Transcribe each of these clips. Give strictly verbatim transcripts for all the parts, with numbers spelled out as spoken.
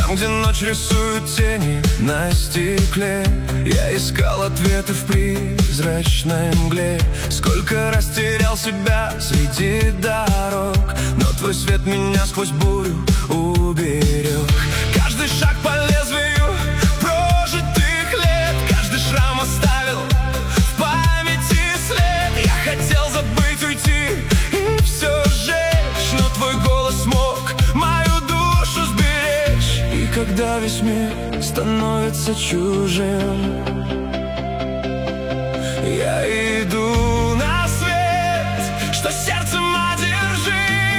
Там, где ночь рисует тени на стекле, я искал ответы в призрачной мгле. Сколько раз терял себя среди дорог, но твой свет меня сквозь бурю уберег. Каждый шаг по лезвию прожитых лет, каждый шрам оставил в памяти след. Я хотел забыть, уйти и все сжечь, но твой голос смог мою душу сберечь. И когда весь мир становится чужим, я иду на свет, что сердцем одержим.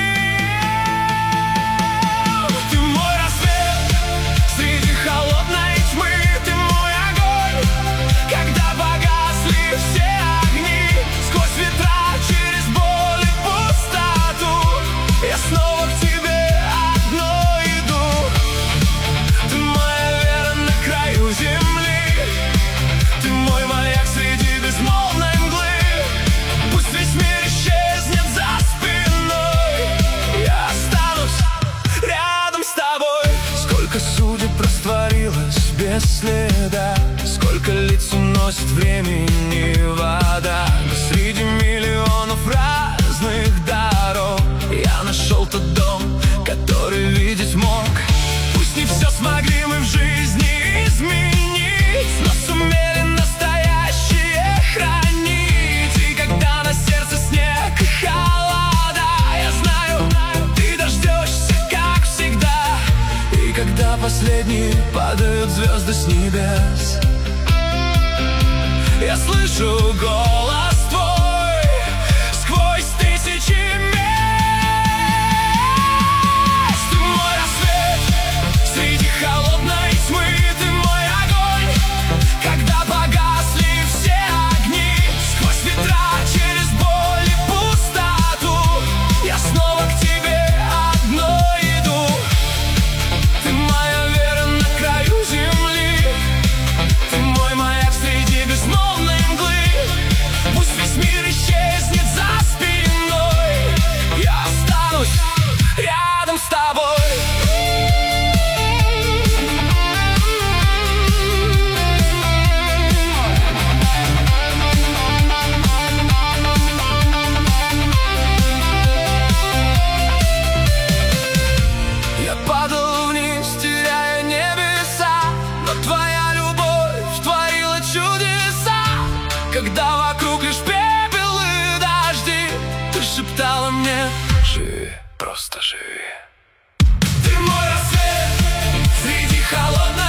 Ты мой рассвет среди холодной тьмы, ты мой огонь, когда погасли все огни. Сквозь ветра, через боль и пустоту, я снова к тебе одной иду. Ты моя вера на краю земли, ты мой маяк среди безмолвной мглы. Пусть весь мир исчезнет за спиной, я останусь рядом с тобой. Сколько судеб растворилось без следа, сколько лиц уносит времени вода. Но среди миллионов разных дорог я нашел тот дом, который видеть мог. Пусть не все смогли мы в жизни изменить, но сумели настоящее хранить. И когда на сердце снег и холода, я знаю, ты дождешься, как всегда. И когда последние падают звезды с небес, я слышу голос твой сквозь тысячи мест. Ты мой рассвет среди холодной тьмы, ты мой огонь, когда погасли все огни. Сквозь ветра, через боль и пустоту, я снова к тебе одной иду. Ты моя вера на краю земли, ты мой маяк среди безмолвной мглы. Пусть весь мир исчезнет за спиной, я останусь рядом с тобой. Я падал вниз, теряя небеса, но твоя любовь творила чудеса. Когда вокруг лишь пепел и дожди, ты шептала мне: живи, просто живи. Ты мой рассвет среди холодной